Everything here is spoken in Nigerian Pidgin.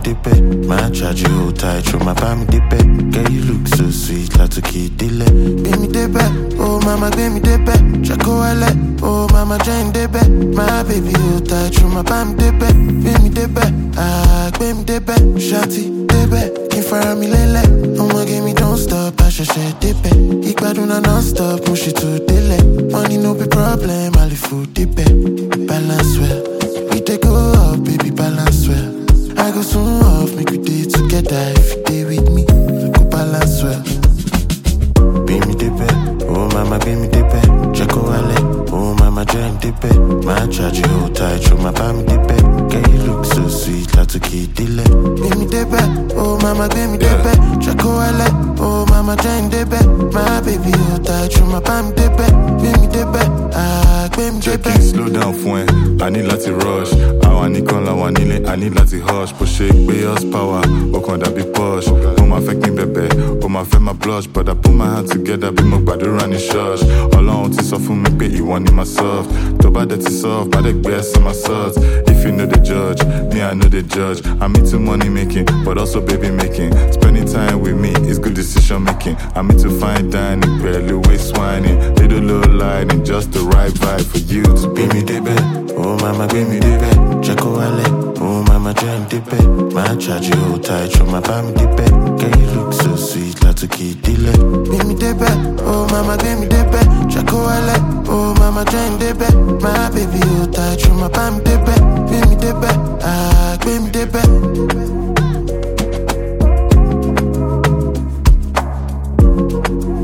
débẹ̀. My charge you hold tight, through my bá mi débẹ̀. Girl, you look so sweet, láti kì í délẹ̀. Gbé mi débẹ̀, oh mama gbé mi débẹ̀. Jacko wálẹ̀, oh mama jẹ́ ń débẹ̀. My baby hold tight, through my bá mi débẹ̀. Gbé mi débẹ̀, gbé mi débẹ̀. Ṣáàtì débẹ̀, kí n fara mi lélẹ̀. Ọmọ gé mi don't stop, àṣẹ̀ṣẹ̀ débẹ̀. Ìgbádùn náà non-stop, mo ṣì tún délẹ̀. Money no be problem, àlè fò débẹ̀. Balance well, we dey go up, baby balance well. I go soon off, make we day together. If you day with me, we go balance well. Be me débẹ̀, oh mama be me débẹ̀. Jacko wálẹ̀, oh mama jẹ́ ń débẹ̀. My charge you hold tight, through my bá mi débẹ̀. Girl, you look so sweet, láti kì í délẹ̀. Be me débẹ̀, oh mama gbé mi débẹ̀. Jacko wálẹ̀, oh mama jẹ́ ń débẹ̀. My baby hold tight, through my bá mi débẹ̀. Be me débẹ̀, gbé mi débẹ̀. Check it, slow down fún ẹ, I need láti rush. Àwọn nìkan làwọn nílé, I need láti hush. Bó ṣe gbé horsepower, ó kàn dàbí Porsche. Ó máa fẹ́ kí n bẹ̀bẹ̀, ó máa fẹ́ máa blush. But I put my hands together bí mo gbàdúrà ní church. Ọlọ́run ti sọ fún mi pé ìwọ ni máa soft. Tó bá dẹ̀ ti soft, má dẹ̀ gbé ẹsẹ̀ máa soft. If you know the judge, me I know the judge. I'm into money making, but also baby making. Spending time with me is good decision making. I'm into fine dining, barely waist whining. Little low lighting, just the right vibe for you to be me débẹ̀. Oh mama gbé mi débẹ̀. Jacko wálẹ̀, oh mama jẹ́ ń débẹ̀. My charge you hold tight, through my bá mi débẹ̀. Girl, you look so sweet, láti kì í délẹ̀. Gbé mi débẹ̀, oh mama gbé mi débẹ̀. Jacko wálẹ̀, oh mama jẹ́ ń débẹ̀. My baby hold tight, through my bá mi débẹ̀. Gbé mi débẹ̀, gbé mi débẹ̀.